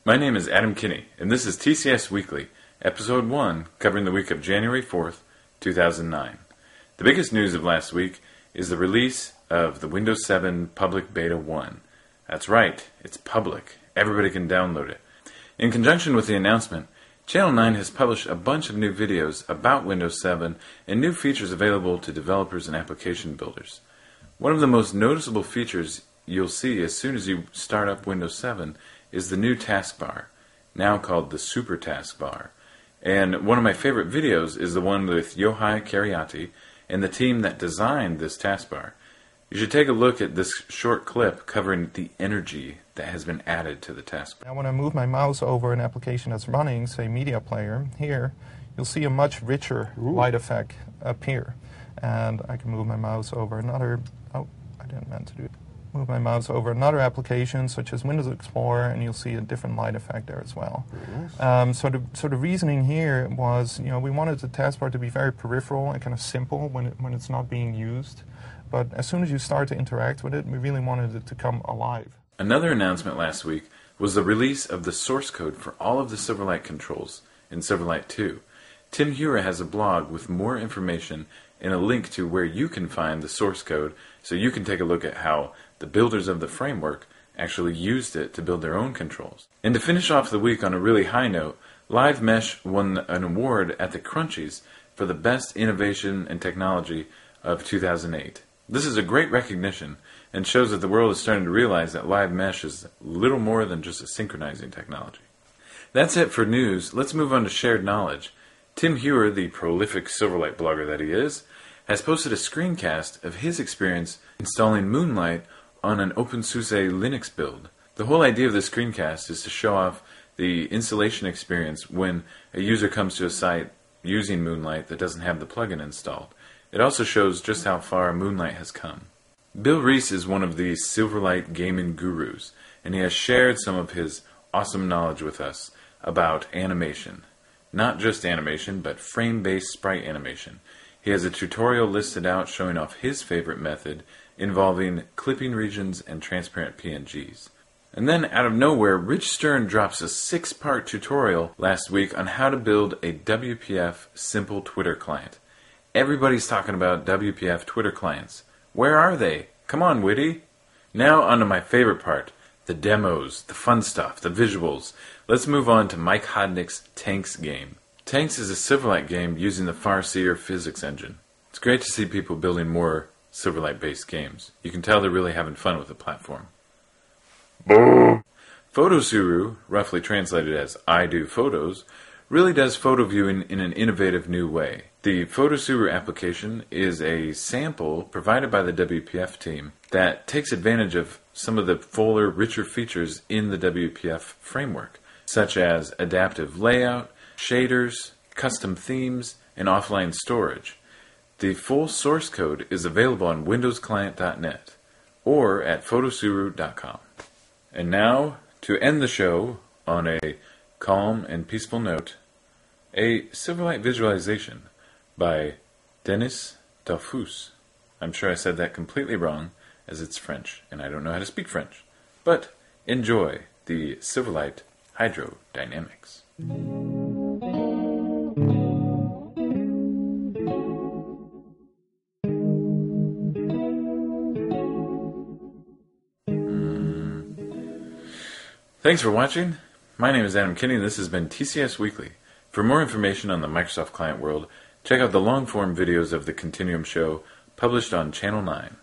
My name is Adam Kinney, and this is TCS Weekly, Episode 1, covering the week of January 4th, 2009. The biggest news of last week is the release of the Windows 7 Public Beta 1. That's right, it's public. Everybody can download it. In conjunction with the announcement, Channel 9 has published a bunch of new videos about Windows 7 and new features available to developers and application builders. One of the most noticeable features you'll see as soon as you start up Windows 7 is the new taskbar, now called the Super Taskbar. And one of my favorite videos is the one with Yohai Cariati and the team that designed this taskbar. You should take a look at this short clip covering the energy that has been added to the taskbar. Now when I move my mouse over an application that's running, say Media Player, here, you'll see a much richer light effect appear. And I can move my mouse over another, move my mouse over another application such as Windows Explorer, and you'll see a different light effect there as well. So the reasoning here was, we wanted the taskbar to be very peripheral and kind of simple when it's not being used. But as soon as you start to interact with it, we really wanted it to come alive. Another announcement last week was the release of the source code for all of the Silverlight controls in Silverlight 2. Tim Hura has a blog with more information and a link to where you can find the source code so you can take a look at how the builders of the framework actually used it to build their own controls. And to finish off the week on a really high note, Live Mesh won an award at the Crunchies for the best innovation and technology of 2008. This is a great recognition and shows that the world is starting to realize that Live Mesh is little more than just a synchronizing technology. That's it for news. Let's move on to shared knowledge. Tim Hura, the prolific Silverlight blogger that he is, has posted a screencast of his experience installing Moonlight on an OpenSUSE Linux build. The whole idea of this screencast is to show off the installation experience when a user comes to a site using Moonlight that doesn't have the plugin installed. It also shows just how far Moonlight has come. Bill Reese is one of the Silverlight gaming gurus, and he has shared some of his awesome knowledge with us about animation. Not just animation, but frame-based sprite animation. He has a tutorial listed out showing off his favorite method involving clipping regions and transparent PNGs. And then, out of nowhere, Rich Stern drops a 6-part tutorial last week on how to build a WPF simple Twitter client. Everybody's talking about WPF Twitter clients. Where are they? Come on, Witty! Now onto my favorite part, the demos, the fun stuff, the visuals. Let's move on to Mike Hodnick's Tanks game. Tanks is a Silverlight game using the Farseer physics engine. It's great to see people building more Silverlight-based games. You can tell they're really having fun with the platform. Photosuru, roughly translated as I do photos, really does photo viewing in an innovative new way. The Photosuru application is a sample provided by the WPF team that takes advantage of some of the fuller, richer features in the WPF framework, such as adaptive layout, shaders, custom themes, and offline storage. The full source code is available on windowsclient.net or at photosuru.com. And now, to end the show on a calm and peaceful note, a Silverlight visualization by Denis Dalphous. I'm sure I said that completely wrong, as it's French, and I don't know how to speak French. But enjoy the Silverlight hydrodynamics. Thanks for watching. My name is Adam Kinney, and this has been TCS Weekly. For more information on the Microsoft client world, check out the long-form videos of the Continuum Show published on Channel 9.